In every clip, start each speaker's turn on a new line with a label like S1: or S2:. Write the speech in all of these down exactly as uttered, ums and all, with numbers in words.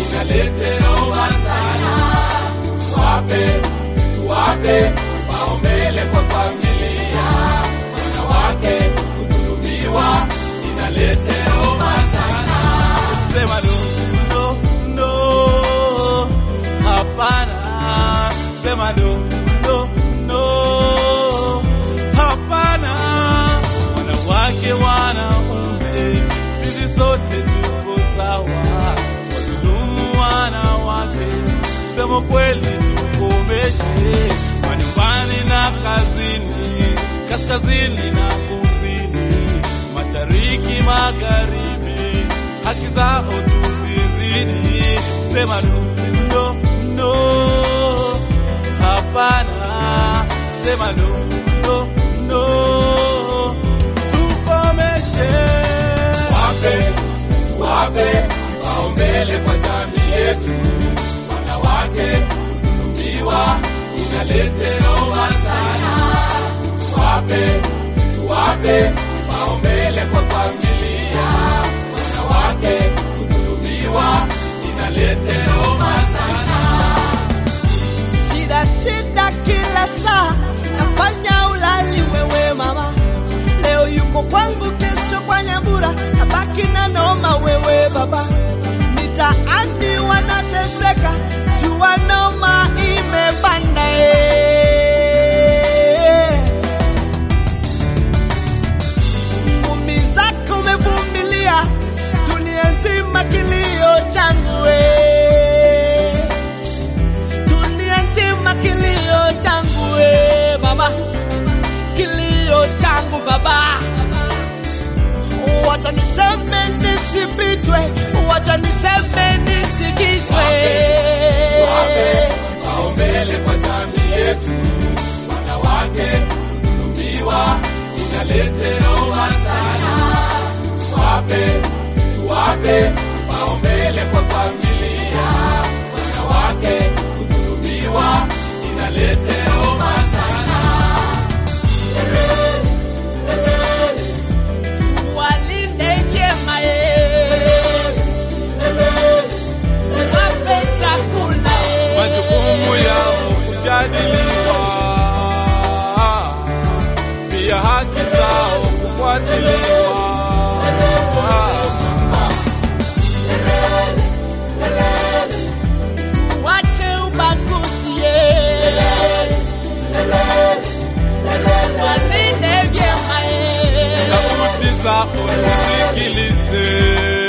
S1: inaleta homa sana. Tuwape, tuwape kipaumbele kwa familia. Wanawake kudhulumiwa inaleta homa sana. Sema no, no, no, hapana. Sema no, no, no, hapana. Wanawake wanaume, sisi sote tuko sawa. Wadhulumu wanawake, sema kweli tukomeshe. Manyumbani na kazini, kaskazini na kusini, mashariki magharibi, haki zao tuzizidi. Sema no, no, no, hapana. Sema no, no, no, tukomeshe. Wape, tuwape kipaumbele kwa jamii yetu. Wanawake kudhulumiwa inaleta homa sana. Tuwape, tuwape kipaumbele kwa familia. Wanawake kudhulumiwa inaleta homa sana.
S2: Shida shida kila saa, nafanya ulali wewe mama. Leo yuko kwangu, kesho kwa Nyambura, nabaki na noma wewe baba. Mitaani wanateseka, jua noma imepanda eh. Ngumi zako umevumilia, dunia nzima kilio changu eh. Dunia nzima kilio changu eh mama. Kilio changu baba. Wacha niseme nisipitwe, wacha niseme nisikizwe.
S1: Tuwape kipaumbele kwa jamii yetu. Wanawake kudhulumiwa inaleta homa sana. Tuwape, tuwape kipaumbele kwa familia. Wanawake kudhulumiwa inaleta homa sana.
S2: Walinde vyema eh. Wape chakula eh.
S1: Majukumu yao kujadiliwa, pia haki zao kufuatiliwa.
S2: Wache ubaguzi eh. Walinde vyema eh.
S1: Sauti zao tusikilize.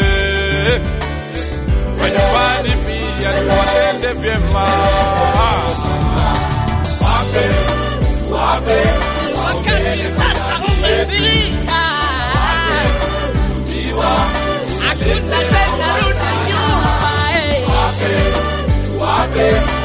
S1: Manyumbani pia tuwatende vyema. Wape, tuwape
S2: Wakati sasa umefika, hakuna tena rudi nyuma eh.
S1: Wape, tuwape